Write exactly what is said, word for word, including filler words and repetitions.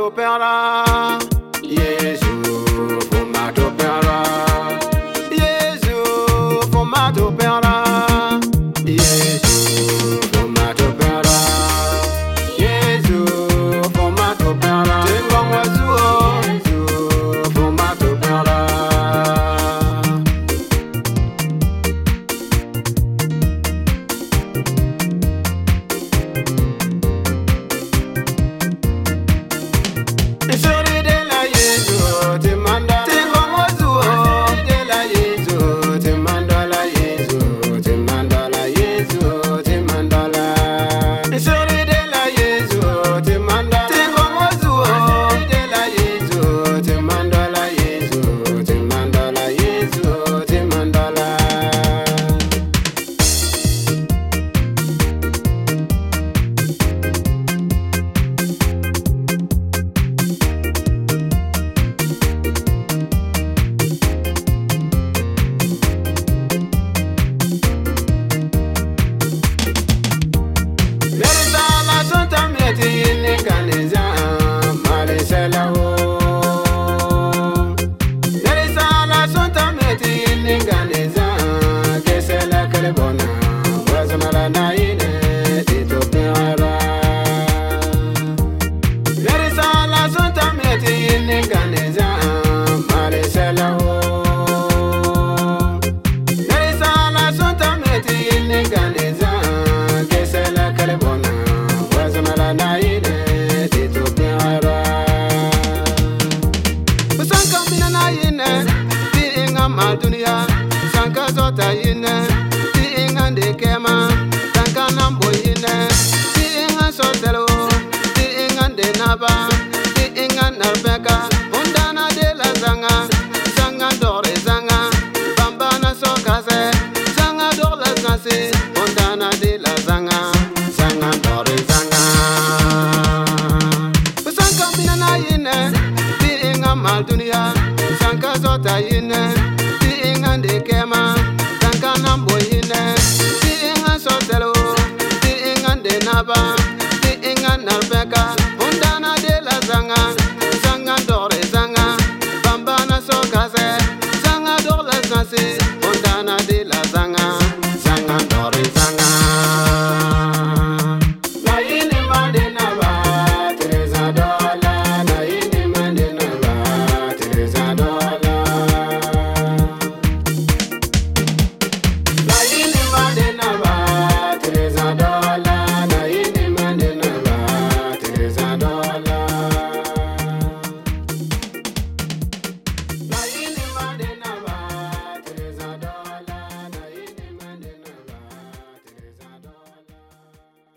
pera. Yesu, formato pera. Yesu, formato pera. Yesu, formato pera. Yesu, formato pera. Tengo azuo. Yesu, formato pera. Sorry de la Yesu, te manda tengo azuo. De la Yesu, te manda la Yesu, te manda la Yesu, te manda la. Sorry de la Yesu, te manda tengo azuo. De la Yesu, te manda la Yesu, te manda la Yesu, te manda la. Merita la santa mieti in canesa, male se la ho. Merita la santa mieti in canesa, che se la carbona, wasma la naine, ti topiara. Merita la santa mieti in canesa, male se la ho. Merita la santa mieti in canesa, che se la carbona, wasma la naine, ti topiara. Sanka mina naine, ti inga maldunia, sanka zota yine, ti inga ndekema, sanka nambo yine, ti inga sotelo, ti inga ndenaba.